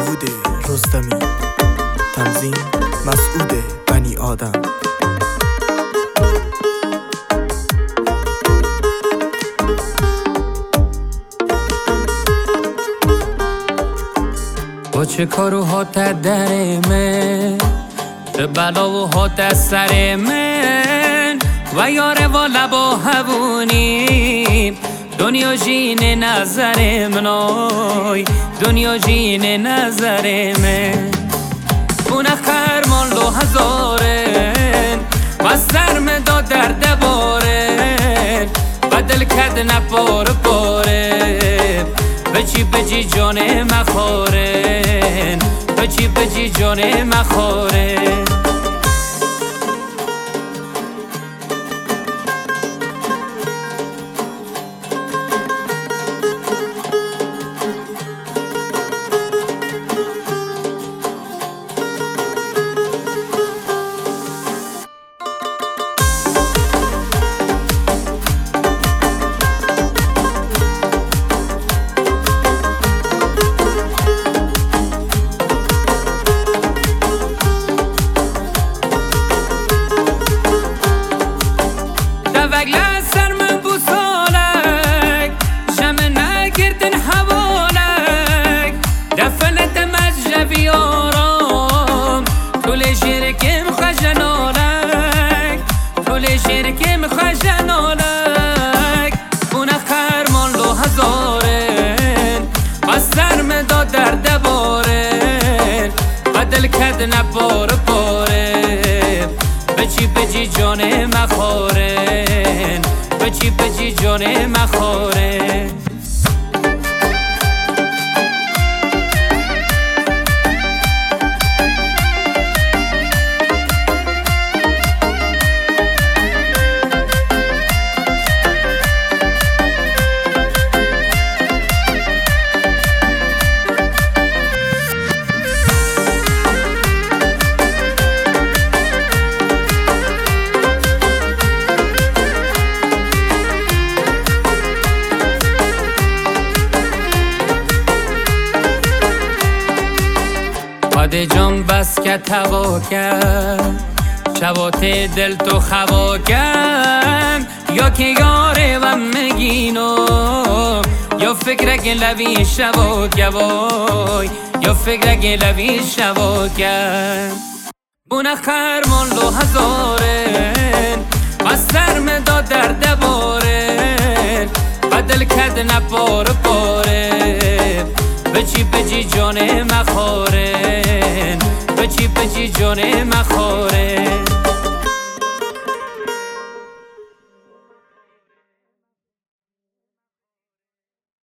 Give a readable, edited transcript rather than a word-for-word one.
داوود رستمی. تنظیم مسعود بنی آدم. با چه کارو هات در من، به بلا و هات سر من و یاره و لبا هبونی دنیا جین نظر منای، دنیا جین نظر من. اونه خرمان لو هزارن و سرم دا درد بارن و دل کد نپاره پاره بچی جان مخارن، بچی جان مخارن. شرکم خجنالک اونه خرمان لو هزارن و سرم دا درد بارن و دل کد نپاره پاره بچی جان مخارن، بچی جان مخارن. خاده جان بس که توا کرد شبات دل تو خوا کرد یا که یاره و مگینو یا فکر گلوی شبا گوای یا فکر گلوی شبا کرد. بونه خرمان لو هزارن و سرم دا درد بارن و دل کد نپاره پاره بچی جان مخارن، بچی جان مخارن.